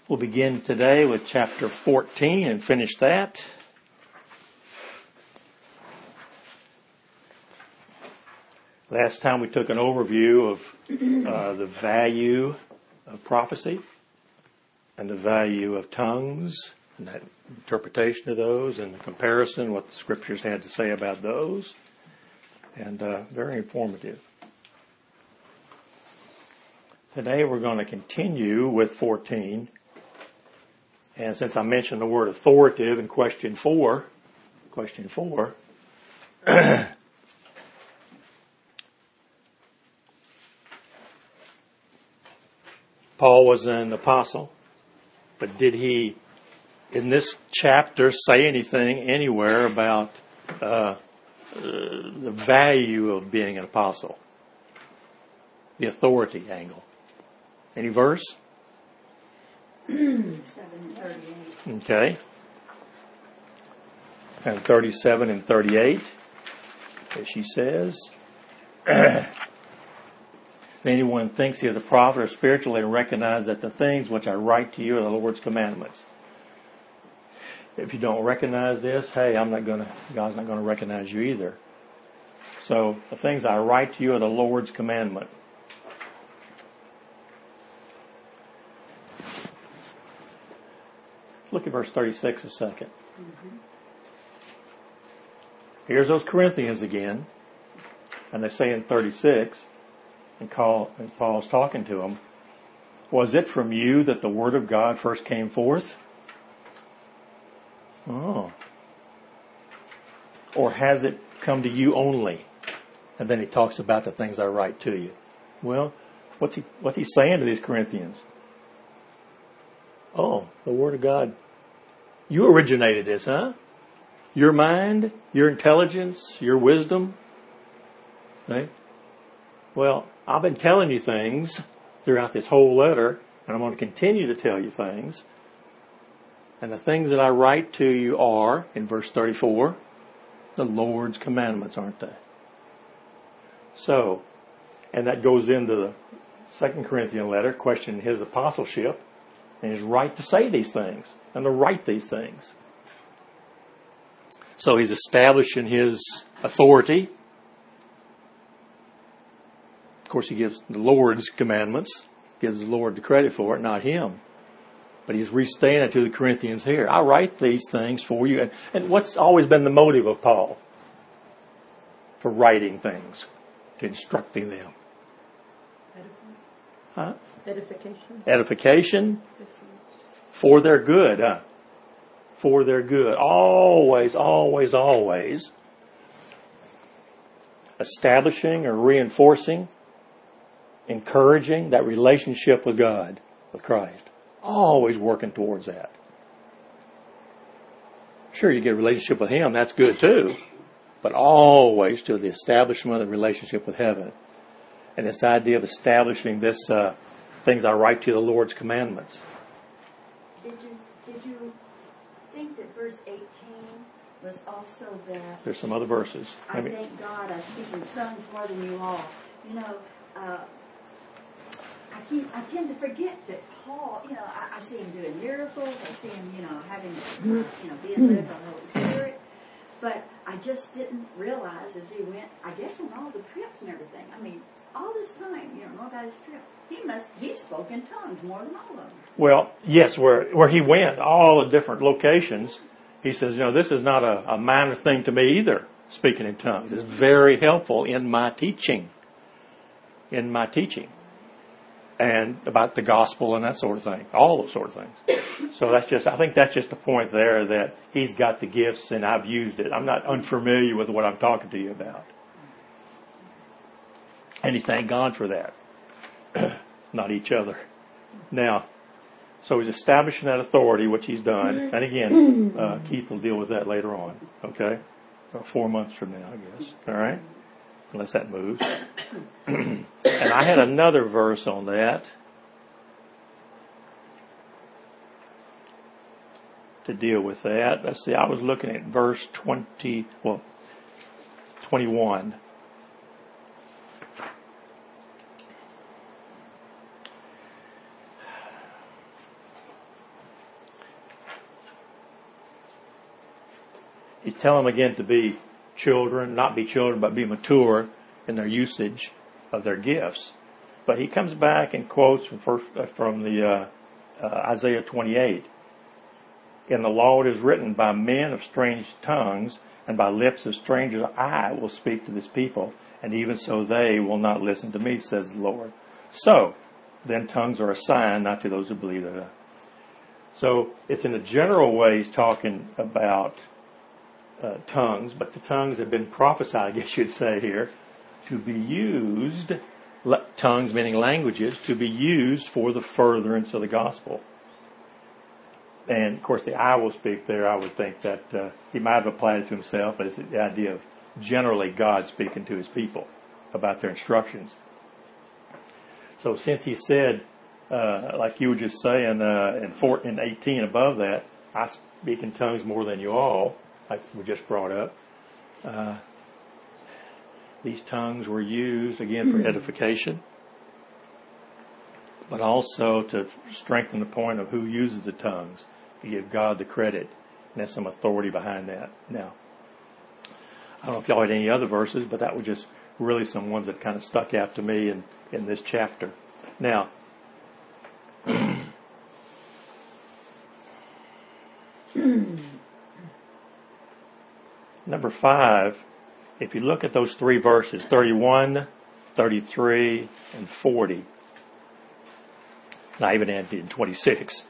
We'll begin today with chapter 14 and finish that. Last time we took an overview of the value of prophecy and the value of tongues and that interpretation of those and the comparison, what the scriptures had to say about those. And very informative. Today we're going to continue with 14. And since I mentioned the word authoritative in question 4, Paul was an apostle, but did he, in this chapter, say anything anywhere about the value of being an apostle? The authority angle. Any verse? 7:38. Okay. And 37 and 38, as she says. If anyone thinks he is a prophet or spiritual, and recognize that the things which I write to you are the Lord's commandments. If you don't recognize this, hey, God's not going to recognize you either. So the things I write to you are the Lord's commandment. Look at verse 36 a second. Mm-hmm. Here's those Corinthians again. And they say in 36, and Paul's talking to them, was it from you that the word of God first came forth? Oh. Or has it come to you only? And then he talks about the things I write to you. Well, what's he saying to these Corinthians? Oh, the Word of God. You originated this, huh? Your mind, your intelligence, your wisdom. Right? Well, I've been telling you things throughout this whole letter, and I'm going to continue to tell you things. And the things that I write to you are, in verse 34, the Lord's commandments, aren't they? So, and that goes into the 2 Corinthian letter, questioning his apostleship and his right to say these things and to write these things. So he's establishing his authority. Of course, he gives the Lord's commandments, gives the Lord the credit for it, not him. But he's restating it to the Corinthians here. I write these things for you. And what's always been the motive of Paul for writing things, to instructing them? Huh? Edification. For their good. For their good. Always, always, always. Establishing or reinforcing, encouraging that relationship with God, with Christ. Always working towards that. Sure, you get a relationship with Him, that's good too. But always to the establishment of the relationship with heaven. And this idea of establishing this things I write to you, the Lord's commandments. Did you think that verse 18 was also that? There's some other verses. I thank God I speak in tongues more than you all. You know, I tend to forget that Paul, you know, I see him doing miracles. I see him, you know, having, being led by the Holy Spirit. But I just didn't realize as he went, I guess on all the trips and everything. I mean, all this time, North Irish trip, he spoke in tongues more than all of them. Well, yes, where he went, all the different locations, he says, this is not a minor thing to me either, speaking in tongues. It's very helpful in my teaching. And about the gospel and that sort of thing. All those sort of things. So I think that's just a point there that he's got the gifts and I've used it. I'm not unfamiliar with what I'm talking to you about. And he thank God for that. Not each other. Now, so he's establishing that authority, which he's done. And again, Keith will deal with that later on. Okay? 4 months from now, I guess. All right? Unless that moves. And I had another verse on that to deal with that. Let's see, I was looking at verse 21. he's telling them again to be children, not be children, but be mature in their usage of their gifts. But he comes back and quotes from the Isaiah 28. In the law it is written, by men of strange tongues and by lips of strangers I will speak to this people, and even so they will not listen to me, says the Lord. So, then tongues are a sign, not to those who believe it. So, it's in a general way he's talking about tongues, but the tongues have been prophesied, I guess you'd say here, to be used, tongues meaning languages, to be used for the furtherance of the gospel. And, of course, the I will speak there, I would think that he might have applied it to himself, but it's the idea of generally God speaking to his people about their instructions. So since he said, like you were just saying, in 18 above that, I speak in tongues more than you all, like we just brought up, these tongues were used, again, for edification, but also to strengthen the point of who uses the tongues, to give God the credit, and there's some authority behind that. Now, I don't know if y'all had any other verses, but that was just really some ones that kind of stuck out to me in this chapter. Now, number 5, if you look at those 3 verses, 31, 33, and 40, and I even added in 26,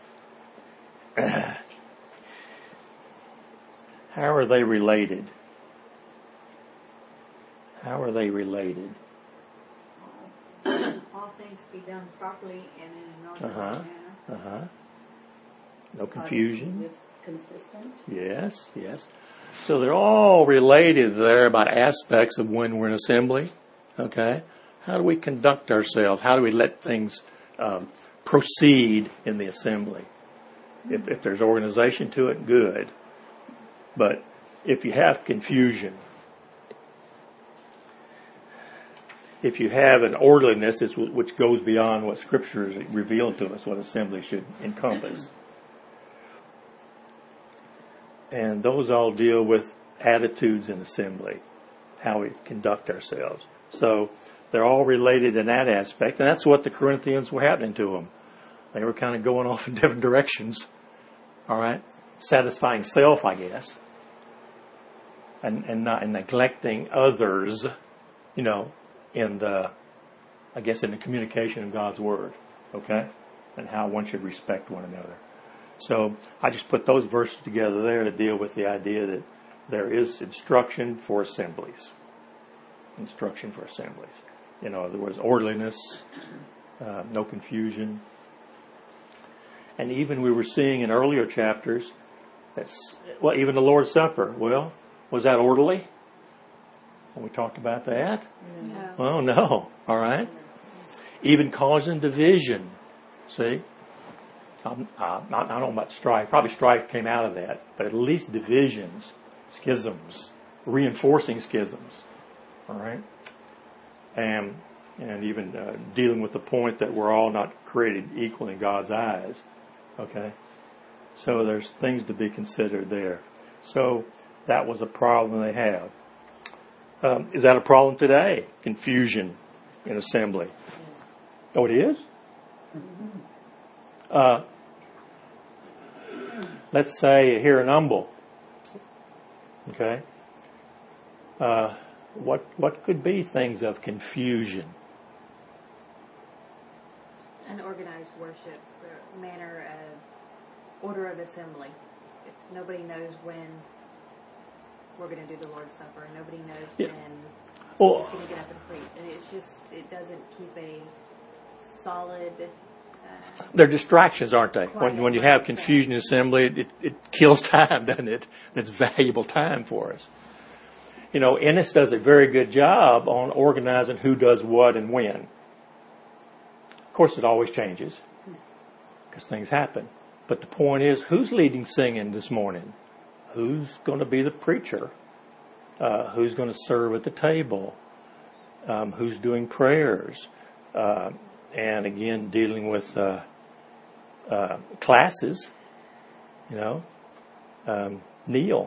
how are they related? How are they related? All things be done properly and in an orderly manner. No confusion. Just consistent. Yes. So they're all related there about aspects of when we're in assembly. Okay? How do we conduct ourselves? How do we let things proceed in the assembly? If there's organization to it, good. But if you have confusion, if you have an orderliness which goes beyond what Scripture is revealed to us, what assembly should encompass. And those all deal with attitudes in assembly, how we conduct ourselves. So they're all related in that aspect, and that's what the Corinthians were happening to them. They were kind of going off in different directions, all right? Satisfying self, I guess, and neglecting others, in the communication of God's Word, okay? And how one should respect one another. So I just put those verses together there to deal with the idea that there is instruction for assemblies. Instruction for assemblies. In other words, orderliness, no confusion. And even we were seeing in earlier chapters, even the Lord's Supper, was that orderly? When we talked about that? No. Oh, no. All right. Even causing division. See? I don't know about strife. Probably strife came out of that. But at least divisions, schisms, reinforcing schisms. All right? And even dealing with the point that we're all not created equal in God's eyes. Okay? So there's things to be considered there. So that was a problem they have. Is that a problem today? Confusion in assembly. Oh, it is? Let's say here in Humble. Okay? What could be things of confusion? Unorganized worship, manner of order of assembly. If nobody knows when we're going to do the Lord's Supper, and nobody knows when we're going to get up and preach, and it doesn't keep a solid. They're distractions, aren't they? When you have confusion in assembly, it kills time, doesn't it? That's valuable time for us. Ennis does a very good job on organizing who does what and when. Of course, it always changes because things happen. But the point is, who's leading singing this morning? Who's going to be the preacher? Who's going to serve at the table? Who's doing prayers? And again, dealing with classes, Neil,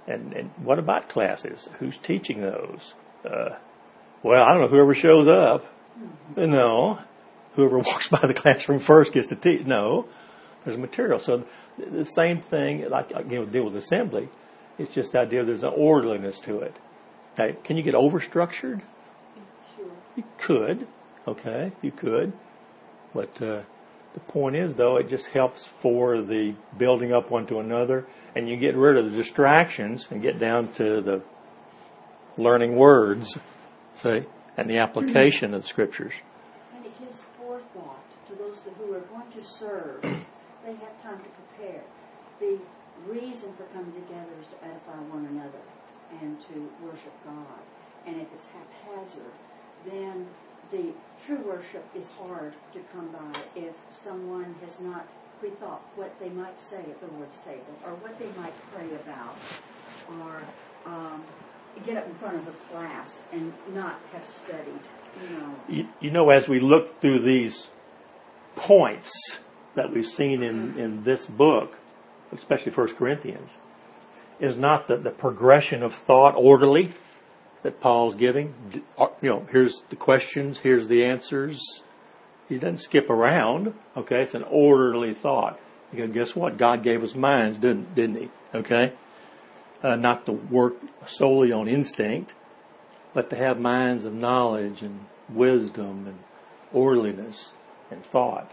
And what about classes? Who's teaching those? Well, I don't know, whoever shows up. No. Whoever walks by the classroom first gets to teach. No. There's material. So the same thing, like, deal with assembly. It's just the idea there's an orderliness to it. Okay. Can you get overstructured? Sure. You could. Okay, you could. But the point is, though, it just helps for the building up one to another, and you get rid of the distractions and get down to the learning words, see, and the application of the Scriptures. And it gives forethought to those who are going to serve. They have time to prepare. The reason for coming together is to edify one another and to worship God. And if it's haphazard, then the true worship is hard to come by if someone has not rethought what they might say at the Lord's table, or what they might pray about, or get up in front of a class and not have studied. You know, as we look through these points that we've seen in this book, especially 1 Corinthians, is not the progression of thought orderly that Paul's giving. Here's the questions, here's the answers. He doesn't skip around. Okay, it's an orderly thought. Because guess what? God gave us minds, didn't He? Okay, not to work solely on instinct, but to have minds of knowledge and wisdom and orderliness and thought.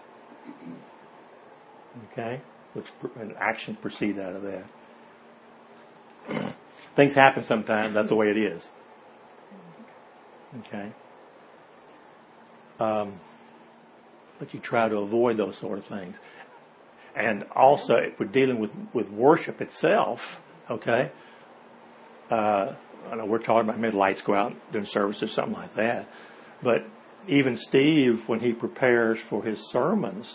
Okay, and actions proceed out of that. Things happen sometimes. That's the way it is. Okay. But you try to avoid those sort of things. And also, if we're dealing with worship itself, okay, I know we're talking about maybe lights go out during service or something like that. But even Steve, when he prepares for his sermons,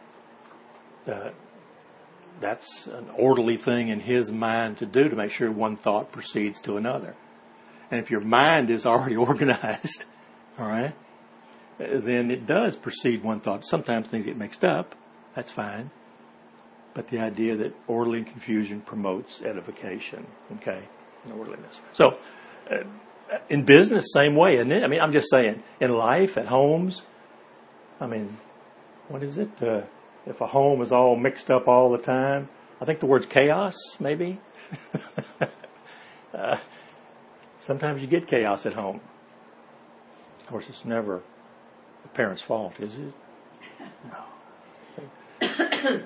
that's an orderly thing in his mind to do, to make sure one thought proceeds to another. And if your mind is already organized, all right, then it does proceed one thought. Sometimes things get mixed up. That's fine. But the idea that orderly confusion promotes edification, okay, and orderliness. So, in business, same way, isn't it? I mean, I'm just saying, in life, at homes, I mean, what is it? If a home is all mixed up all the time, I think the word's chaos, maybe. Sometimes you get chaos at home. Of course, it's never the parents' fault, is it? No.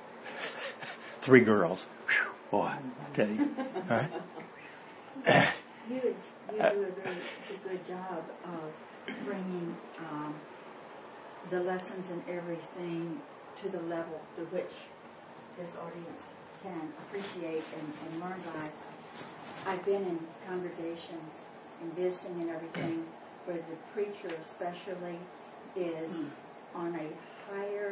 3 girls. Whew, boy, I tell you. All right. You do a very good job of bringing the lessons and everything to the level to which this audience can appreciate and learn by. I've been in congregations and visiting and everything where the preacher especially is on a higher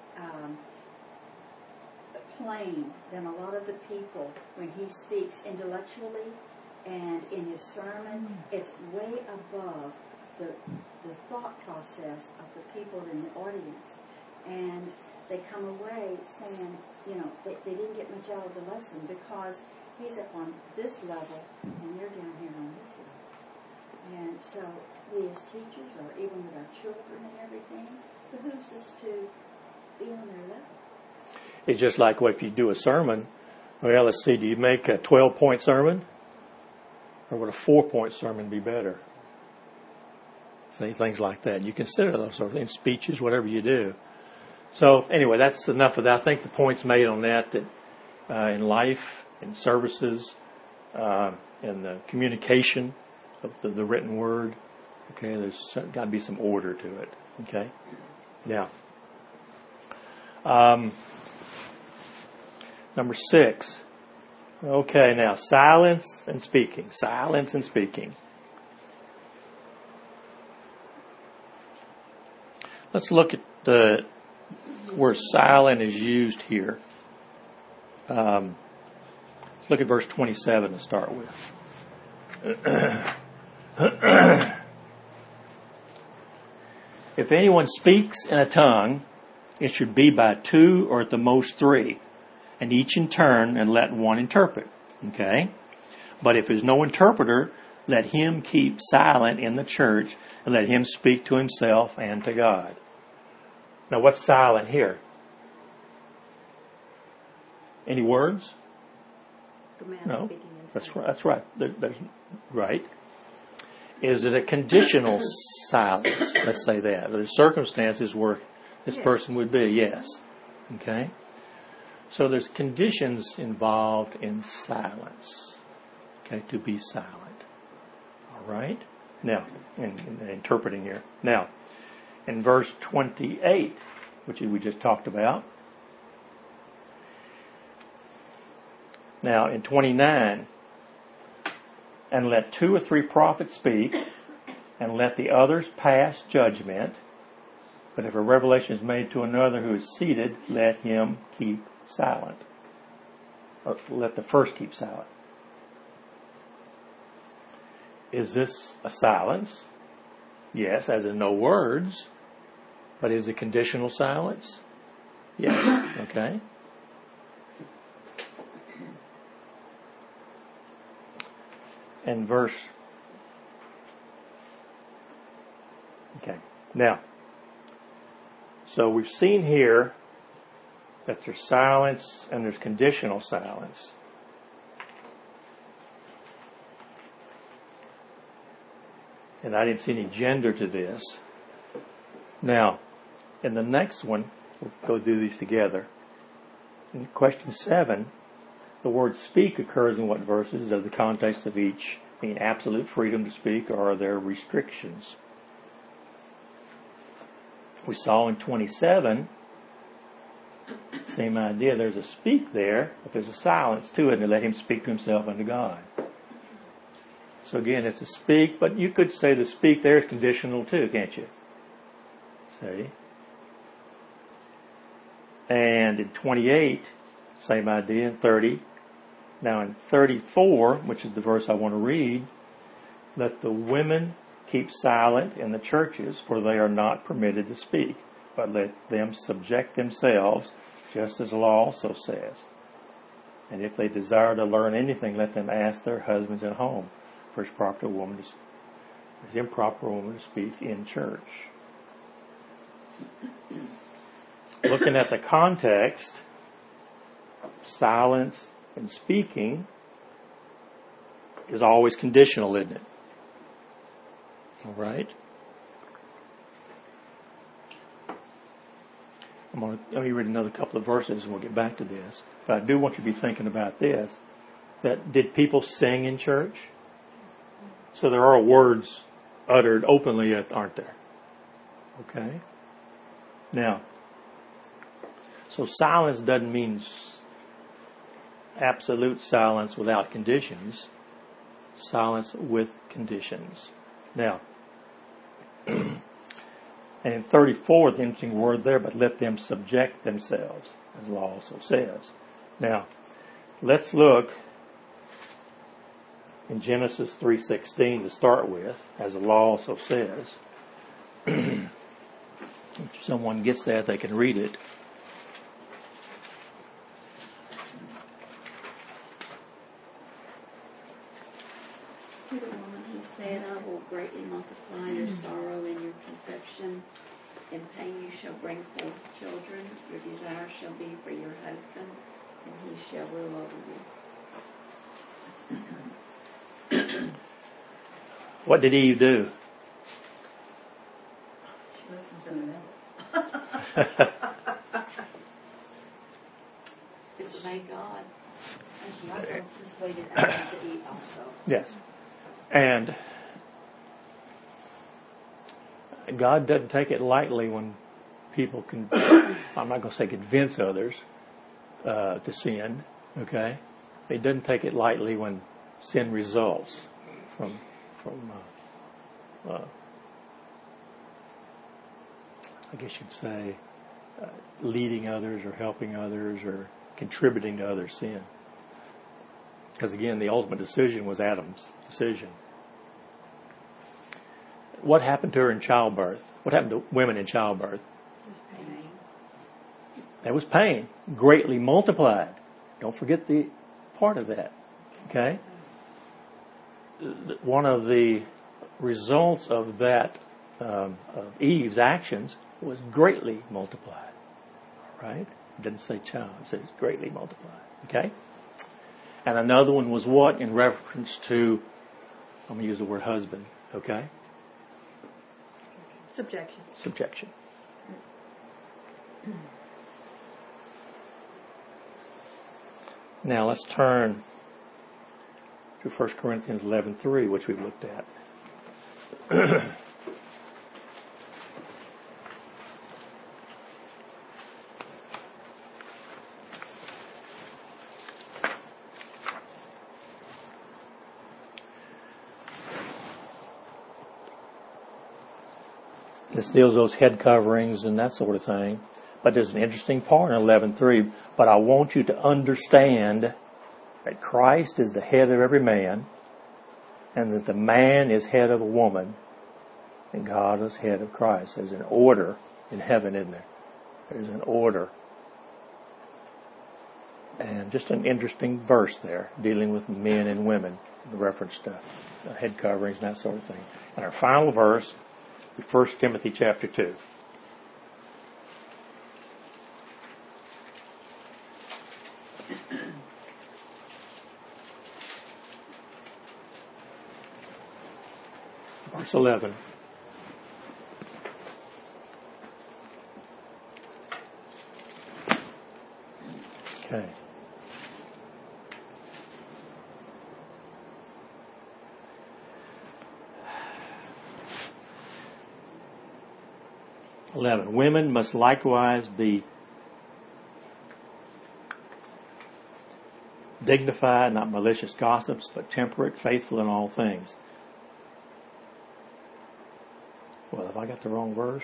plane than a lot of the people. When he speaks intellectually and in his sermon, it's way above the thought process of the people in the audience. And they come away saying, they didn't get much out of the lesson because he's up on this level and they're down here on this level. And so we as teachers, or even with our children and everything, behooves us to be on their level. It's just like if you do a sermon, well, let's see, do you make a 12-point sermon? Or would a 4-point sermon be better? Say things like that. You consider those sort of things, speeches, whatever you do. So anyway, that's enough of that. I think the point's made on that in life, in services, in the communication of the written word, okay, there's got to be some order to it, okay? Now, number 6. Okay, now silence and speaking. Silence and speaking. Let's look at where silent is used here. Let's look at verse 27 to start with. If anyone speaks in a tongue, it should be by 2 or at the most 3, and each in turn, and let one interpret. Okay? But if there's no interpreter, let him keep silent in the church and let him speak to himself and to God. Now, what's silent here? Any words? The man No. speaking in That's tongues. right. That's right. There's right. Is it a conditional silence? Let's say that. The circumstances where this person would be, yes. Okay? So there's conditions involved in silence. Okay? To be silent. All right? Now, in interpreting here. Now, in verse 28, which we just talked about. Now, in 29, and let 2 or 3 prophets speak, and let the others pass judgment. But if a revelation is made to another who is seated, let him keep silent. Or let the first keep silent. Is this a silence? Yes, as in no words. But is it conditional silence? Yes. Okay. And verse. Okay. Now, so we've seen here that there's silence and there's conditional silence. And I didn't see any gender to this. Now, in the next one, we'll go do these together. In question 7, the word speak occurs in what verses? Does the context of each mean absolute freedom to speak, or are there restrictions? We saw in 27, same idea. There's a speak there, but there's a silence to it, and let him speak to himself and to God. So again, it's a speak, but you could say the speak there is conditional too, can't you? See? And in 28, same idea. In 30. Now in 34, which is the verse I want to read, let the women keep silent in the churches, for they are not permitted to speak, but let them subject themselves, just as the law also says. And if they desire to learn anything, let them ask their husbands at home. For it's improper for a woman to speak in church. Looking at the context, silence and speaking is always conditional, isn't it? All right. Let me read another couple of verses and we'll get back to this. But I do want you to be thinking about this. That did people sing in church? So there are words uttered openly, aren't there? Okay. Now, so silence doesn't mean absolute silence without conditions. Silence with conditions. Now, and in 34, the interesting word there, but let them subject themselves, as the law also says. Now, let's look in Genesis 3:16 to start with, as the law also says. If someone gets that, they can read it. To the woman he said, I will greatly multiply your sorrow and your conception. In pain you shall bring forth children. Your desire shall be for your husband, and he shall rule over you. What did Eve do? She listened to the devil. It obeyed God. And she also persuaded Adam to eat also. Yes. And God doesn't take it lightly when people can, I'm not going to say convince others to sin, okay? He doesn't take it lightly when sin results from I guess you'd say, leading others or helping others or contributing to other sin. Because again, the ultimate decision was Adam's decision. What happened to her in childbirth? What happened to women in childbirth? Pain. There was pain, greatly multiplied. Don't forget the part of that. Okay? one of the results of that, of Eve's actions, was greatly multiplied. Right? It didn't say child, it says greatly multiplied. Okay? And another one was what? In reference to, I'm going to use the word husband. Okay? Subjection. Subjection. Now let's turn to 1 Corinthians 11:3, which we've looked at. This deals with those head coverings and that sort of thing. But there's an interesting part in 11:3. But I want you to understand that Christ is the head of every man, and that the man is head of a woman, and God is head of Christ. There's an order in heaven, isn't there? There's an order. And just an interesting verse there, dealing with men and women, in reference to head coverings and that sort of thing. And our final verse, 1 Timothy chapter 2. Verse 11. Okay. Women must likewise be dignified, not malicious gossips, but temperate, faithful in all things. Well, have I got the wrong verse?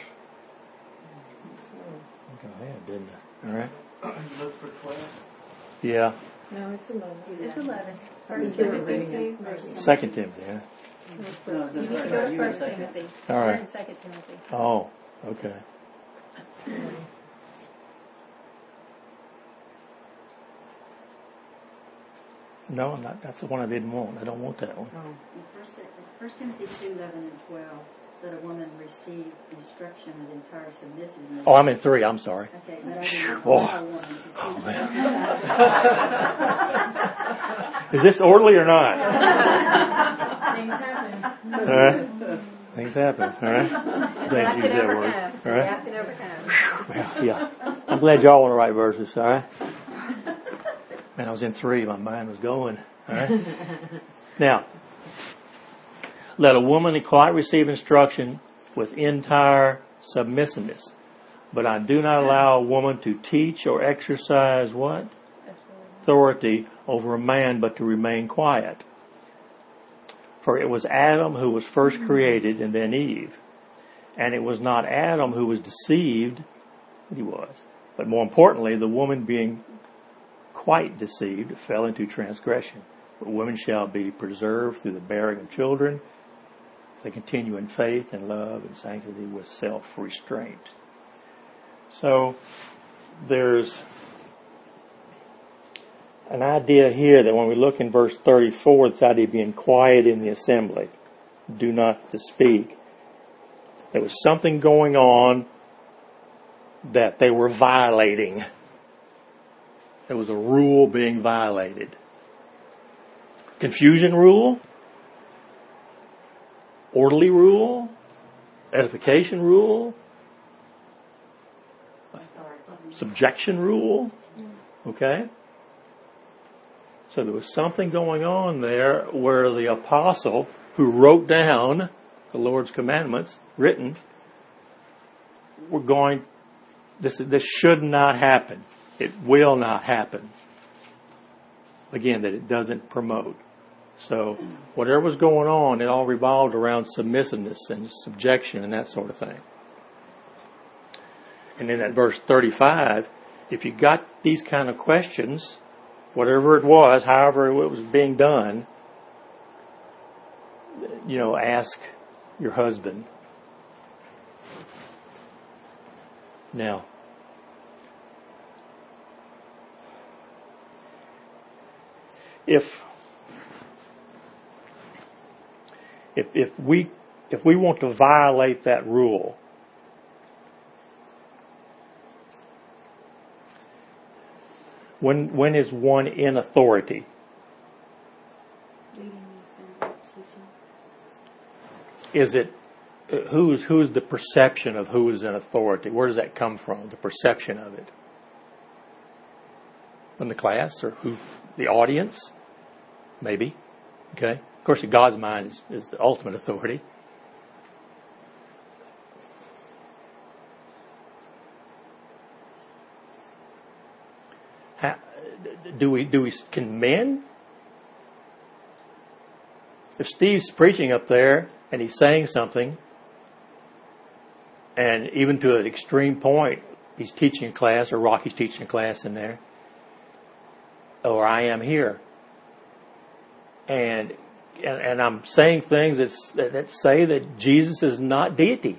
I think I had, didn't I? All right. Look for 12. Yeah. No, it's 11. It's 11. First Timothy 2. 2 Timothy, yeah. You need to go to First Timothy. All right. We're in 2 Timothy. Oh, okay. No, I'm not. That's the one I didn't want. I don't want that one. First Timothy 2:11 and 12. Let a woman receive instruction with entire submissiveness. Oh, I'm in 3. I'm sorry. Okay, but I didn't Oh. know Oh, Is this orderly or not? Things happen. All right. Things happen. All right. Glad you used that word. All right. React and overcome. Well, yeah. I'm glad y'all want to write verses. All right. Man, I was in 3. My mind was going. All right. Now, let a woman quite receive instruction with entire submissiveness. But I do not allow a woman to teach or exercise what? Authority over a man, but to remain quiet. For it was Adam who was first created, and then Eve. And it was not Adam who was deceived, he was. But more importantly, the woman being quite deceived fell into transgression. But women shall be preserved through the bearing of children. They continue in faith and love and sanctity with self-restraint. So there's an idea here that when we look in verse 34, this idea of being quiet in the assembly, do not to speak. There was something going on that they were violating. There was a rule being violated. Confusion rule, orderly rule, edification rule, subjection rule. Okay? So there was something going on there where the apostle who wrote down the Lord's commandments, written, were going, this should not happen. It will not happen. Again, that it doesn't promote. So whatever was going on, it all revolved around submissiveness and subjection and that sort of thing. And in that verse 35, if you got these kind of questions, whatever it was, however it was being done, ask your husband. Now, if If we want to violate that rule, when is one in authority? Leading the assembly, teaching. Is it who's the perception of who is in authority? Where does that come from? The perception of it from the class or who? The audience, maybe. Okay. Of course, in God's mind is the ultimate authority. Can men? If Steve's preaching up there and he's saying something, and even to an extreme point, he's teaching a class, or Rocky's teaching a class in there, or I am here, and I'm saying things that say that Jesus is not deity.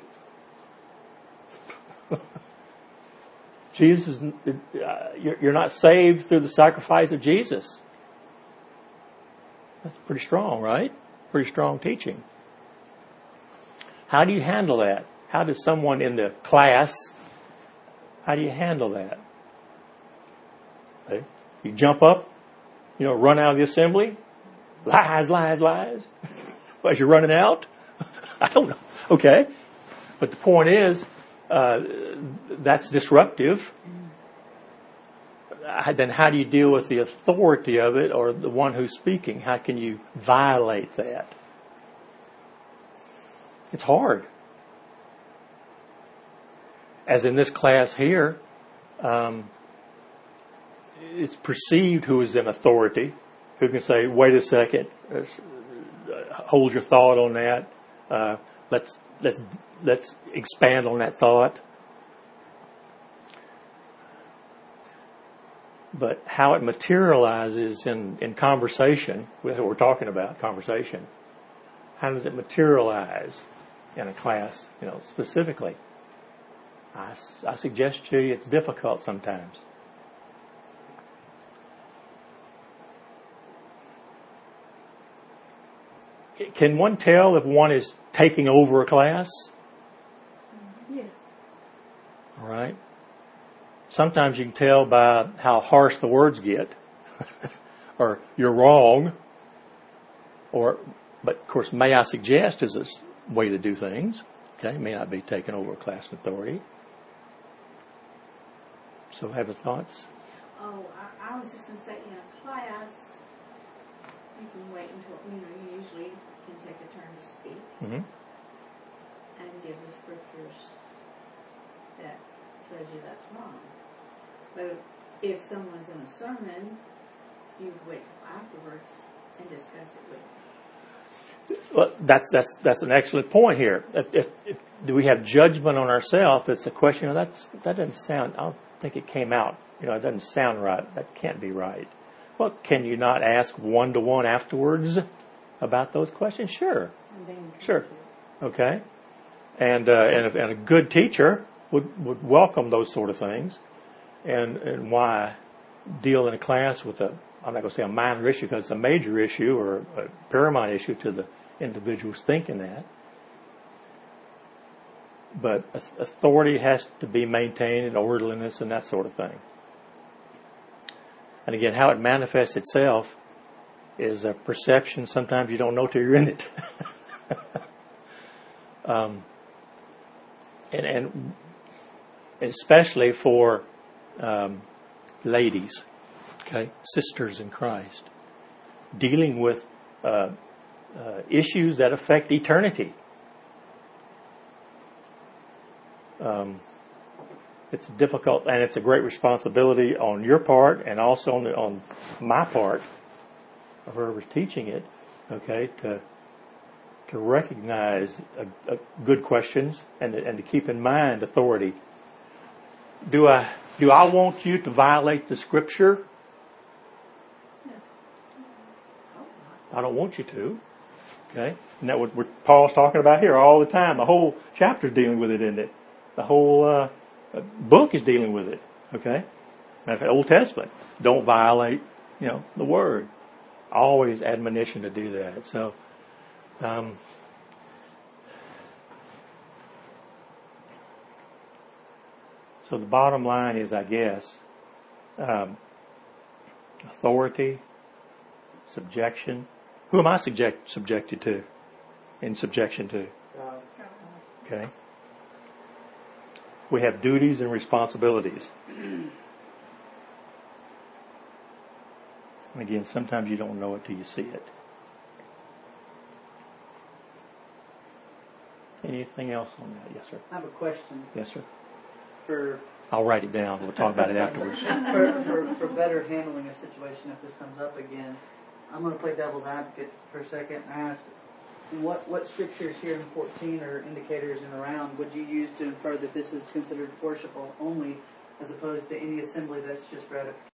Jesus, you're not saved through the sacrifice of Jesus. That's pretty strong, right? Pretty strong teaching. How do you handle that? How does someone in the class, how do you handle that? Okay. You jump up, run out of the assembly? Lies, lies, lies. As you're running out? I don't know. Okay. But the point is, that's disruptive. Then how do you deal with the authority of it or the one who's speaking? How can you violate that? It's hard. As in this class here, it's perceived who is in authority, who can say, wait a second, hold your thought on that. Let's expand on that thought. But how it materializes in conversation, with what we're talking about, conversation, how does it materialize in a class, specifically? I suggest to you it's difficult sometimes. Can one tell if one is taking over a class? Yes. All right. Sometimes you can tell by how harsh the words get, or you're wrong, but of course, may I suggest is a way to do things. Okay, may not be taking over a class authority. So, have your thoughts? Oh, I was just going to say, in a class, you can wait until, you usually can take a turn to speak and give the scriptures that tells you that's wrong. But if someone's in a sermon, you would wait till afterwards and discuss it with them. Well, that's an excellent point here. Do we have judgment on ourselves? It's a question of that doesn't sound. I don't think it came out. It doesn't sound right. That can't be right. Well, can you not ask one-to-one afterwards about those questions? Sure. Sure. Okay. And a good teacher would welcome those sort of things. And why deal in a class with I'm not going to say a minor issue because it's a major issue or a paramount issue to the individuals thinking that. But authority has to be maintained and orderliness and that sort of thing. And again, how it manifests itself is a perception. Sometimes you don't know till you're in it. And especially for ladies, okay, sisters in Christ, dealing with issues that affect eternity. It's difficult, and it's a great responsibility on your part, and also on my part, of whoever's teaching it. Okay, to recognize good questions and to keep in mind authority. Do I want you to violate the Scripture? I don't want you to. Okay, and that's what Paul's talking about here all the time. The whole chapter is dealing with it, isn't it? The whole book is dealing with it. Okay, the Old Testament. Don't violate, the Word. Always admonition to do that. So, So the bottom line is, I guess, authority, subjection. Who am I subjected to? In subjection to? Okay. We have duties and responsibilities. And again, sometimes you don't know it till you see it. Anything else on that? Yes, sir. I have a question Yes, sir. for I'll write it down. We'll talk about it afterwards. for better handling a situation if this comes up again. I'm going to play devil's advocate for a second and ask, what scriptures here in 14 or indicators and around would you use to infer that this is considered worshipful only, as opposed to any assembly that's just read